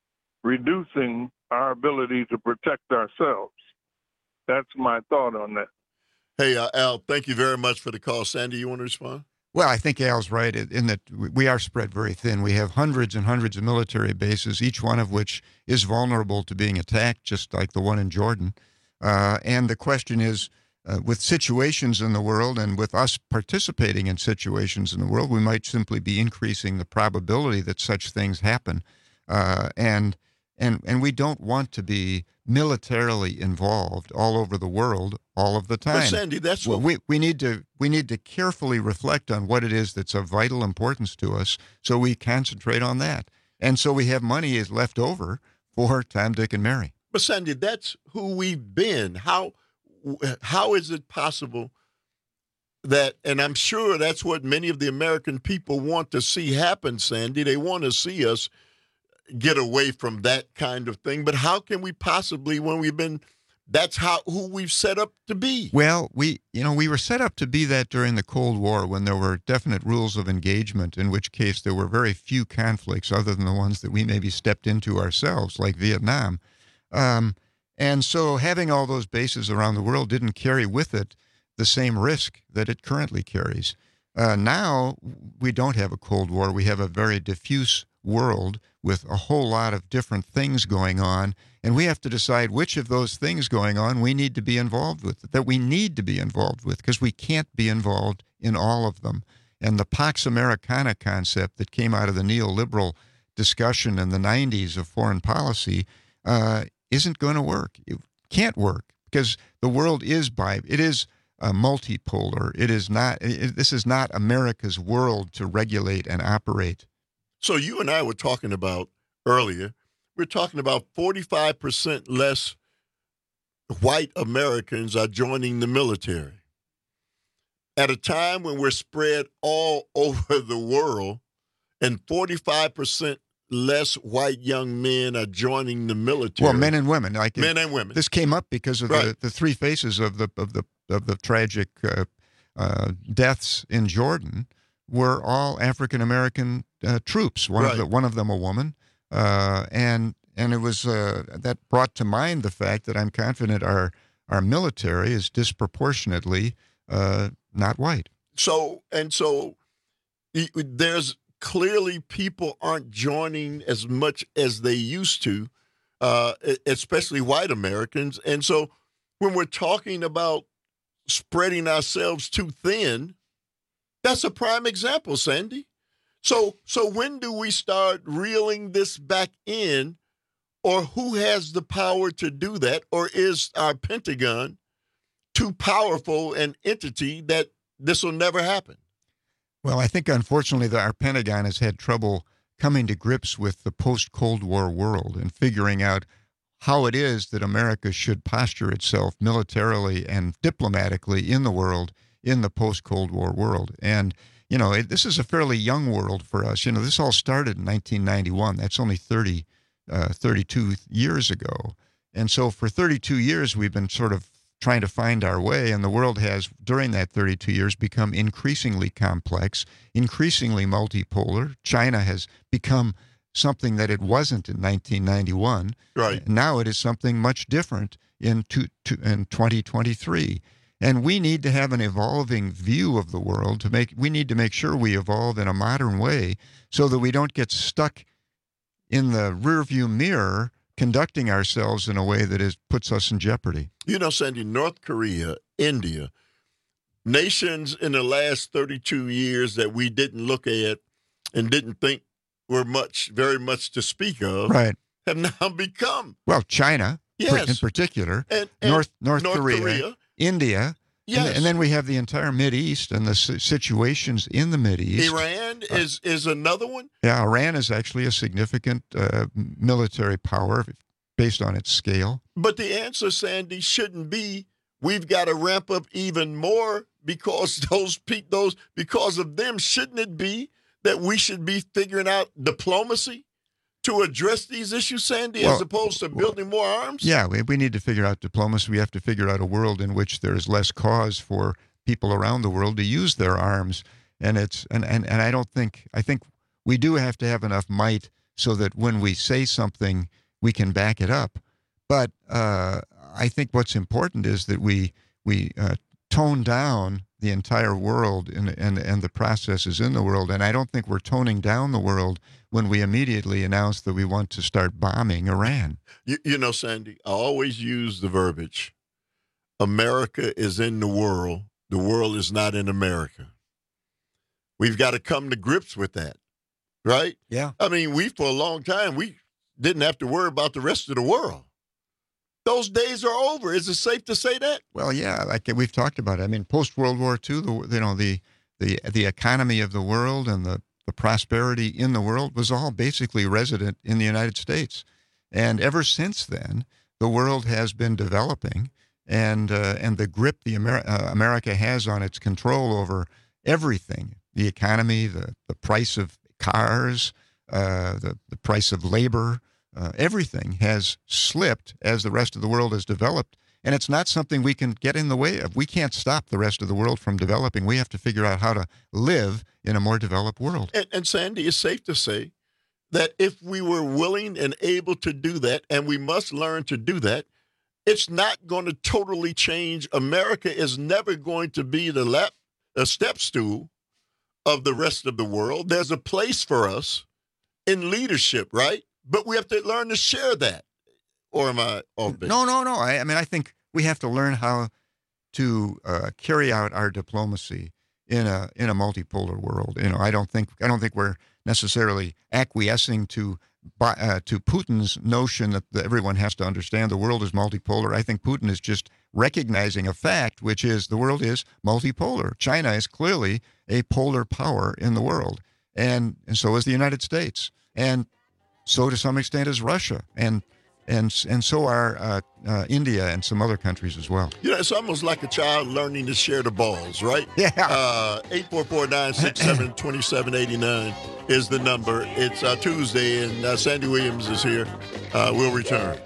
reducing our ability to protect ourselves. That's my thought on that. Hey, uh, Al, thank you very much for the call. Sandy, you want to respond? Well, I think Al's right in that we are spread very thin. We have hundreds and hundreds of military bases, each one of which is vulnerable to being attacked, just like the one in Jordan. Uh, and the question is, uh, with situations in the world and with us participating in situations in the world, we might simply be increasing the probability that such things happen. Uh, and and and we don't want to be militarily involved all over the world all of the time. But Sandy, that's well, what we we need to we need to carefully reflect on what it is that's of vital importance to us, so we concentrate on that, and so we have money is left over for Tom, Dick, and Mary. But Sandy, that's who we've been. How how is it possible that, and I'm sure that's what many of the American people want to see happen, Sandy. They want to see us get away from that kind of thing. But how can we possibly, when we've been, that's how who we've set up to be? Well, we, you know, we were set up to be that during the Cold War, when there were definite rules of engagement, in which case there were very few conflicts other than the ones that we maybe stepped into ourselves, like Vietnam. Um, and so having all those bases around the world didn't carry with it the same risk that it currently carries. Uh, now we don't have a Cold War. We have a very diffuse world with a whole lot of different things going on, and we have to decide which of those things going on we need to be involved with, that we need to be involved with, because we can't be involved in all of them. And the Pax Americana concept that came out of the neoliberal discussion in the nineties of foreign policy uh, isn't going to work. It can't work, because the world is bi it is uh, multipolar. It is not. It, this is not America's world to regulate and operate. So you and I were talking about earlier. We're talking about forty-five percent less white Americans are joining the military at a time when we're spread all over the world, and forty-five percent less white young men are joining the military. Well, men and women, like men it, and women. This came up because of right. the, the three faces of the of the of the tragic uh, uh, deaths in Jordan were all African American uh, troops. One right. of the, one of them a woman, uh, and and it was uh, that brought to mind the fact that I'm confident our our military is disproportionately uh, not white. So and so, there's. Clearly, people aren't joining as much as they used to, uh, especially white Americans. And so when we're talking about spreading ourselves too thin, that's a prime example, Sandy. So, so when do we start reeling this back in, or who has the power to do that, or is our Pentagon too powerful an entity that this will never happen? Well, I think unfortunately that our Pentagon has had trouble coming to grips with the post-Cold War world and figuring out how it is that America should posture itself militarily and diplomatically in the world, in the post-Cold War world. And, you know, it, this is a fairly young world for us. You know, this all started in nineteen ninety-one. That's only thirty, uh, thirty-two years ago. And so for thirty-two years, we've been sort of trying to find our way, and the world has, during that thirty-two years, become increasingly complex, increasingly multipolar. China has become something that it wasn't in nineteen ninety-one. Right. Now it is something much different in, two, two, in twenty twenty-three. And we need to have an evolving view of the world to make, we need to make sure we evolve in a modern way so that we don't get stuck in the rearview mirror conducting ourselves in a way that is puts us in jeopardy. You know, Sandy, North Korea, India, nations in the last thirty-two years that we didn't look at and didn't think were much, very much to speak of, right, have now become. Well, China, yes, in particular, and, and North North, North Korea, Korea, India, yes, and, and then we have the entire Mideast and the situations in the Mideast. Iran is is another one. Yeah, Iran is actually a significant uh, military power based on its scale. But the answer, Sandy, shouldn't be we've got to ramp up even more because those pe- those because of them. Shouldn't it be that we should be figuring out diplomacy to address these issues, Sandy, well, as opposed to building more arms? Yeah, we, we need to figure out diplomacy. We have to figure out a world in which there is less cause for people around the world to use their arms. And it's and, and, and I don't think I think we do have to have enough might so that when we say something, we can back it up. But uh, I think what's important is that we we uh, tone down the entire world and, and and the processes in the world. And I don't think we're toning down the world when we immediately announce that we want to start bombing Iran. You, you know, Sandy, I always use the verbiage, America is in the world, the world is not in America. We've got to come to grips with that, right? Yeah. I mean, we, for a long time, we didn't have to worry about the rest of the world. Those days are over. Is it safe to say that? Well, yeah, like we've talked about it. I mean, post-World War Two, the, you know, the, the, the economy of the world and the, the prosperity in the world was all basically resident in the United States. And ever since then, the world has been developing, and uh, and the grip the Amer- uh, America has on its control over everything, the economy, the, the price of cars, uh, the, the price of labor, uh, everything has slipped as the rest of the world has developed. And it's not something we can get in the way of. We can't stop the rest of the world from developing. We have to figure out how to live in a more developed world. And, and Sandy, it's safe to say that if we were willing and able to do that, and we must learn to do that, it's not going to totally change. America is never going to be the lap, a step stool of the rest of the world. There's a place for us in leadership, right? But we have to learn to share that. Or am I off base? No, no, no. I, I mean, I think we have to learn how to uh, carry out our diplomacy in a in a multipolar world. You know, I don't think I don't think we're necessarily acquiescing to uh, to Putin's notion that, that everyone has to understand the world is multipolar. I think Putin is just recognizing a fact, which is the world is multipolar. China is clearly a polar power in the world, and and so is the United States, and so to some extent is Russia, and. And and so are uh, uh, India and some other countries as well. You know, it's almost like a child learning to share the balls, right? Yeah. Uh, eight four four, nine six seven, two seven eight nine is the number. It's uh, Tuesday, and uh, Sandy Williams is here. Uh, we'll return.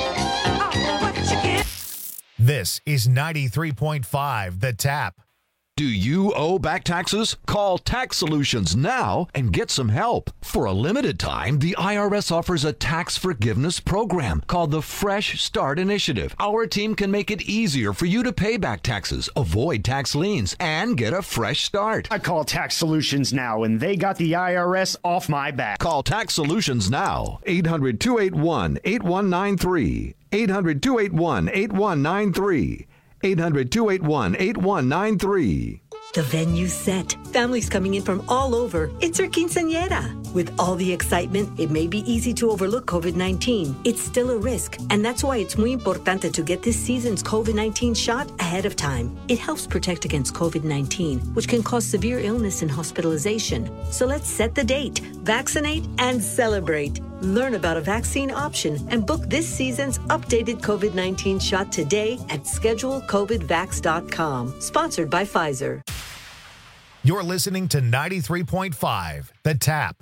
This is ninety-three point five The Tap. Do you owe back taxes? Call Tax Solutions now and get some help. For a limited time, the I R S offers a tax forgiveness program called the Fresh Start Initiative. Our team can make it easier for you to pay back taxes, avoid tax liens, and get a fresh start. I call Tax Solutions now, and they got the I R S off my back. Call Tax Solutions now. eight hundred, two eight one, eight one nine three. eight hundred, two eight one, eight one nine three. eight hundred, two eight one, eight one nine three. The venue's set. Families coming in from all over. It's our quinceañera. With all the excitement, it may be easy to overlook COVID nineteen. It's still a risk, and that's why it's muy importante to get this season's COVID nineteen shot ahead of time. It helps protect against COVID nineteen, which can cause severe illness and hospitalization. So let's set the date, vaccinate, and celebrate. Learn about a vaccine option and book this season's updated COVID nineteen shot today at schedule covid vax dot com. Sponsored by Pfizer. You're listening to ninety-three point five, The Tap.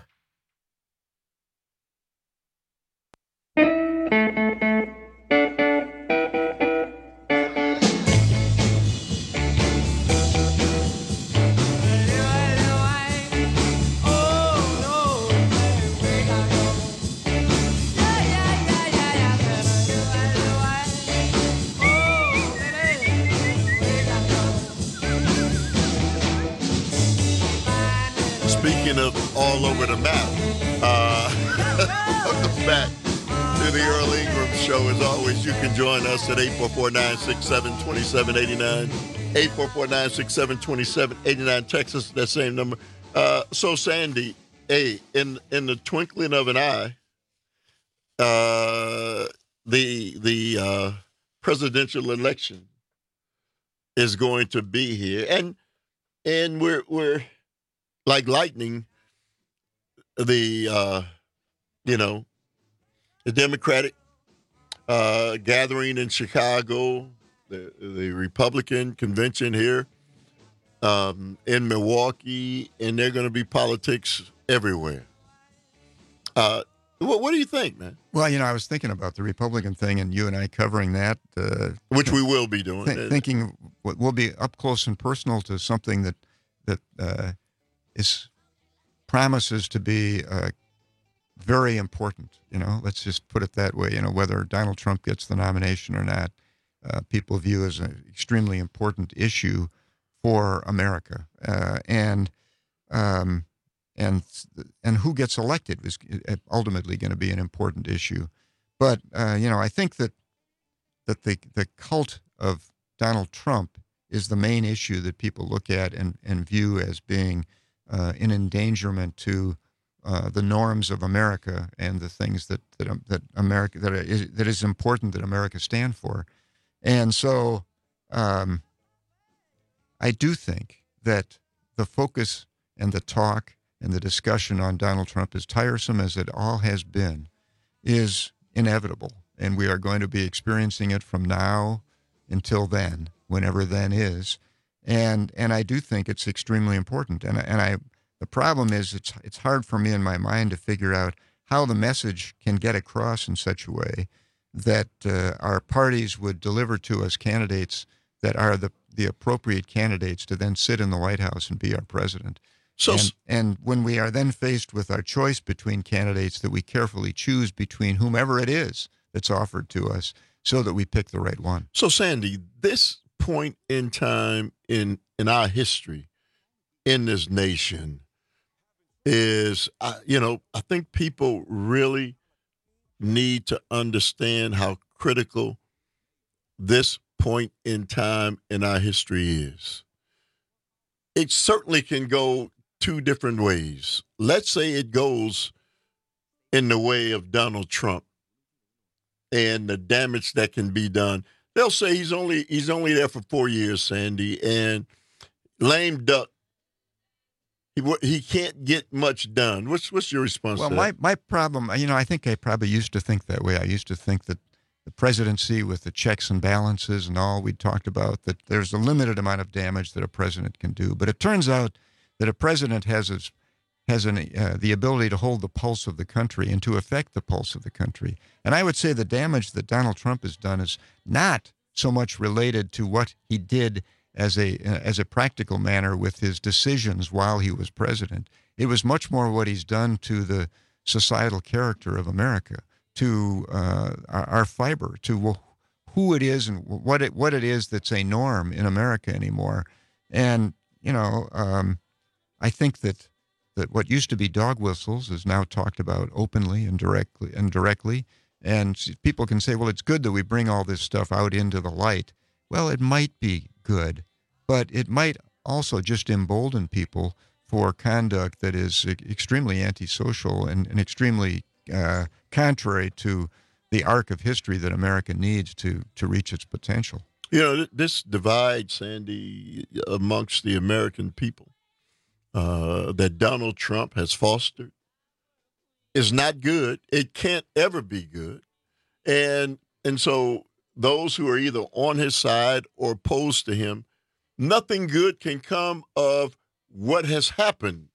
Speaking of all over the map, uh, welcome back to the Earl Ingram Show. As always, you can join us at eight four four, nine six seven, two seven eight nine, eight four four, nine six seven, two seven eight nine, Texas, that same number. Uh, so, Sandy, hey, in in the twinkling of an eye, uh, the the uh, presidential election is going to be here, and and we're we're. like lightning, the, uh, you know, the Democratic uh, gathering in Chicago, the, the Republican convention here um, in Milwaukee, and they're going to be politics everywhere. Uh, what, what do you think, man? Well, you know, I was thinking about the Republican thing and you and I covering that. Uh, Which we will be doing. Th- thinking we'll be up close and personal to something that, that, uh, is promises to be uh, very important. You know, let's just put it that way. You know, whether Donald Trump gets the nomination or not, uh, people view as an extremely important issue for America, uh, and um, and and who gets elected is ultimately going to be an important issue. But uh, you know, I think that that the the cult of Donald Trump is the main issue that people look at and and view as being Uh, an endangerment to uh, the norms of America and the things that that, um, that America that is that is important that America stand for, and so um, I do think that the focus and the talk and the discussion on Donald Trump, as tiresome as it all has been, is inevitable, and we are going to be experiencing it from now until then, whenever then is. And and I do think it's extremely important. And and I the problem is it's it's hard for me in my mind to figure out how the message can get across in such a way that uh, our parties would deliver to us candidates that are the, the appropriate candidates to then sit in the White House and be our president. So, and, and when we are then faced with our choice between candidates, that we carefully choose between whomever it is that's offered to us so that we pick the right one. So, Sandy, this point in time in in our history in this nation is, uh, you know, I think people really need to understand how critical this point in time in our history is. It certainly can go two different ways. Let's say it goes in the way of Donald Trump and the damage that can be done. They'll say he's only he's only there for four years, Sandy, and lame duck. He he can't get much done. What's what's your response well, to my, that? my problem, you know, I think I probably used to think that way. I used to think that the presidency with the checks and balances and all we talked about, that there's a limited amount of damage that a president can do. But it turns out that a president has his, has an, uh, the ability to hold the pulse of the country and to affect the pulse of the country. And I would say the damage that Donald Trump has done is not so much related to what he did as a as a practical manner with his decisions while he was president. It was much more what he's done to the societal character of America, to uh, our, our fiber, to who it is and what it what it is that's a norm in America anymore. And you know, um, I think that that what used to be dog whistles is now talked about openly and directly and directly. And people can say, well, it's good that we bring all this stuff out into the light. Well, it might be good, but it might also just embolden people for conduct that is extremely antisocial and, and extremely uh, contrary to the arc of history that America needs to to reach its potential. You know, this divide, Sandy, amongst the American people uh, that Donald Trump has fostered is not good. It can't ever be good. And and so those who are either on his side or opposed to him, nothing good can come of what has happened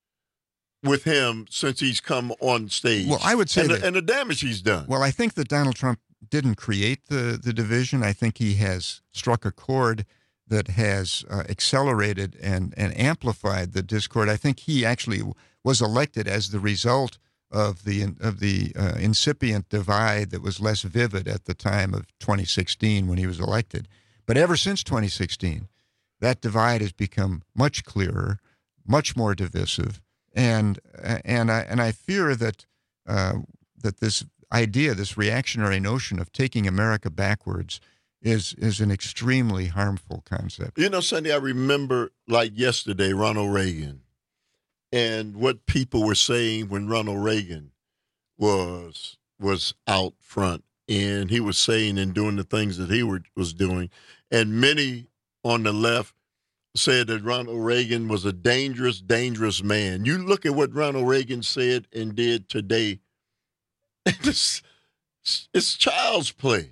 with him since he's come on stage. Well, I would say and, that, the, and the damage he's done. Well, I think that Donald Trump didn't create the, the division. I think he has struck a chord that has uh, accelerated and, and amplified the discord. I think he actually was elected as the result of the of the uh, incipient divide that was less vivid at the time of twenty sixteen when he was elected. But ever since twenty sixteen, that divide has become much clearer, much more divisive, and and I and I fear that uh, that this idea, this reactionary notion of taking America backwards, is is an extremely harmful concept. You know, Sandy, I remember like yesterday, Ronald Reagan, and what people were saying when Ronald Reagan was was out front, and he was saying and doing the things that he were, was doing, and many on the left said that Ronald Reagan was a dangerous, dangerous man. You look at what Ronald Reagan said and did today, it's, it's child's play.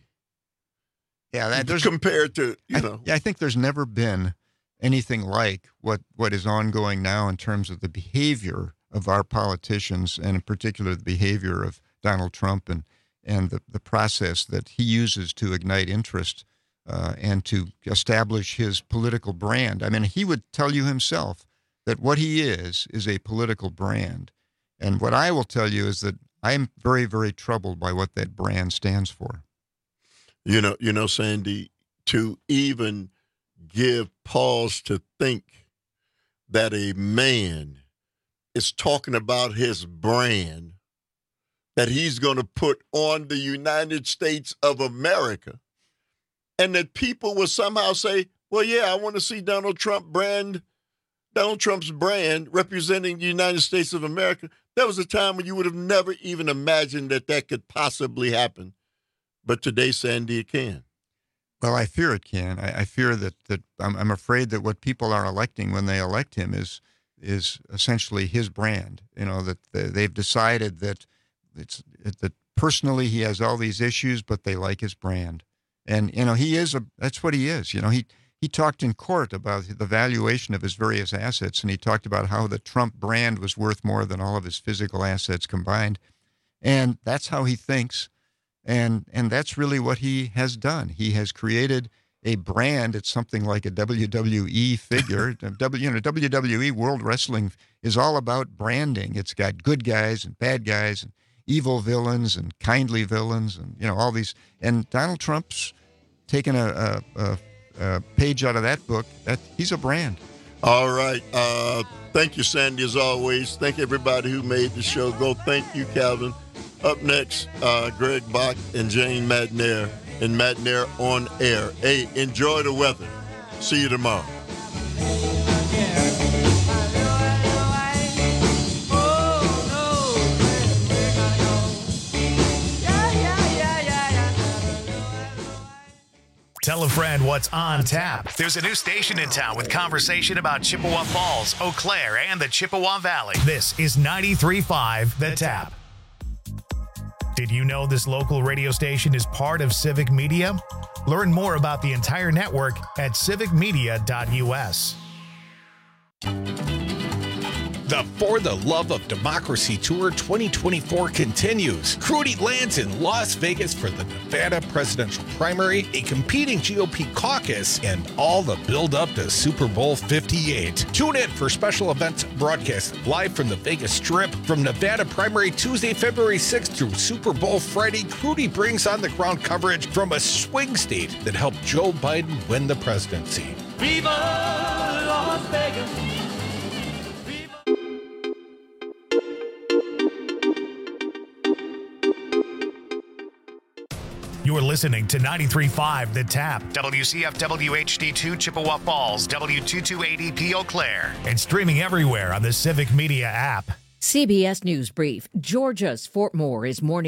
Yeah, that, there's, compared to, you I, know. Yeah, I think there's never been anything like what, what is ongoing now in terms of the behavior of our politicians, and in particular the behavior of Donald Trump and, and the, the process that he uses to ignite interest Uh, and to establish his political brand. I mean, he would tell you himself that what he is is a political brand. And what I will tell you is that I'm very, very troubled by what that brand stands for. You know, you know, Sandy, to even give pause to think that a man is talking about his brand that he's going to put on the United States of America, and that people will somehow say, well, yeah, I want to see Donald Trump brand, Donald Trump's brand representing the United States of America. There was a time when you would have never even imagined that that could possibly happen. But today, Sandy, it can. Well, I fear it can. I, I fear that, that I'm, I'm afraid that what people are electing when they elect him is is essentially his brand. You know, that they've decided that it's that personally he has all these issues, but they like his brand. And, you know, he is a, that's what he is. You know, he, he talked in court about the valuation of his various assets, and he talked about how the Trump brand was worth more than all of his physical assets combined. And that's how he thinks. And, and that's really what he has done. He has created a brand. It's something like a W W E figure. w, you know, W W E, World Wrestling, is all about branding. It's got good guys and bad guys and evil villains and kindly villains, and you know all these. And Donald Trump's taken a, a, a, a page out of that book. That he's a brand. All right. Uh, thank you, Sandy, as always. Thank everybody who made the show go. Thank you, Calvin. Up next, uh, Greg Bach and Jane Madnair and Madnair on air. Hey, enjoy the weather. See you tomorrow. Tell a friend what's on tap. There's a new station in town with conversation about Chippewa Falls, Eau Claire, and the Chippewa Valley. This is ninety-three point five The Tap. Did you know this local radio station is part of Civic Media? Learn more about the entire network at civic media dot U S. The For the Love of Democracy Tour twenty twenty-four continues. Crudy lands in Las Vegas for the Nevada presidential primary, a competing G O P caucus, and all the build-up to Super Bowl fifty-eight. Tune in for special events broadcast live from the Vegas Strip. From Nevada primary Tuesday, February sixth through Super Bowl Friday, Crudy brings on the ground coverage from a swing state that helped Joe Biden win the presidency. Viva Las Vegas. You're listening to ninety-three point five The Tap, W C F W H D two Chippewa Falls, W two two eight E P Eau Claire, and streaming everywhere on the Civic Media app. C B S News Brief. Georgia's Fort Moore is mourning